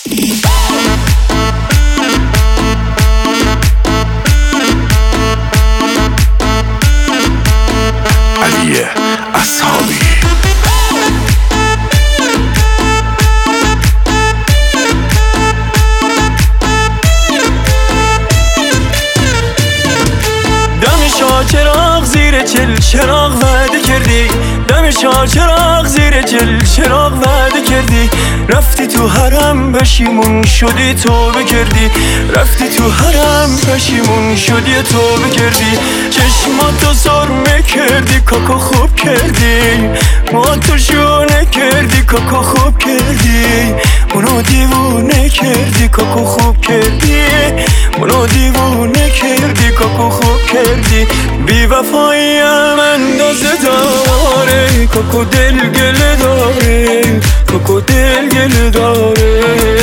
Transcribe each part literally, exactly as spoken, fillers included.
علی اصحابی. چراغ زیر چل چراغ وعده کردی، دم شاه چراغ زیر چل چراغ وعده کردی، رفتی تو حرم پشیمون شدی توبه کردی، رفتی تو حرم پشیمون شدی توبه کردی، چشماتو سرمه کردی کاکا خوب کردی، موهاتو شونه کردی کاکا خوب کردی، منو دیوونه کردی کاکا خوب کردی، منو دیوونه کردی کاکا خوب کردی، بی وفاییم اندازه داره کاکو دل گله داره، کاکو دل گله داره،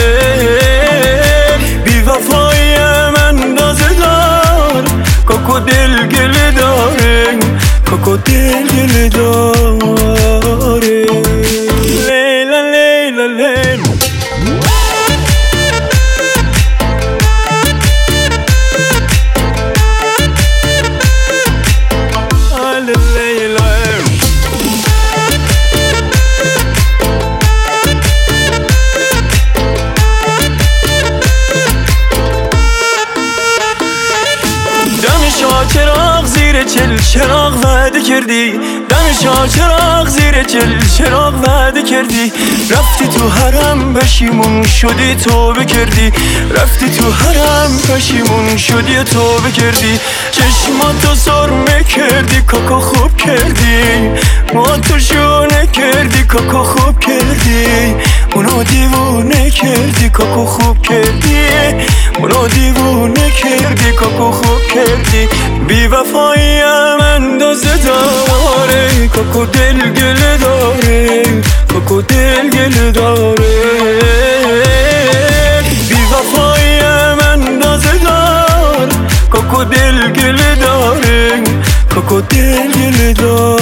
بی وفاییم اندازه دار کاکو دل گله داره، کاکو دل گله داره. لیلا لیلا لیلا چراغ زیر چل چراغ وعده کردی، دم شاه چراغ زیر چل چراغ وعده کردی، رفتی تو حرم پشیمون شدی توبه کردی، رفتی تو حرم پشیمون شدی توبه کردی، چشماتو سرمه کردی کاکا خوب کردی، موهاتو شونه کردی کاکا خوب کردی، منو دیوونه کردی کاکا خوب کردی، منو دیوونه کردی کاکا خوب کردی، بی وفاییم اندازه داره کاکو دل گله داره، کاکو دل گله داره، بی وفاییم اندازه دار کاکو دل گله داره، کاکو دل گله داره.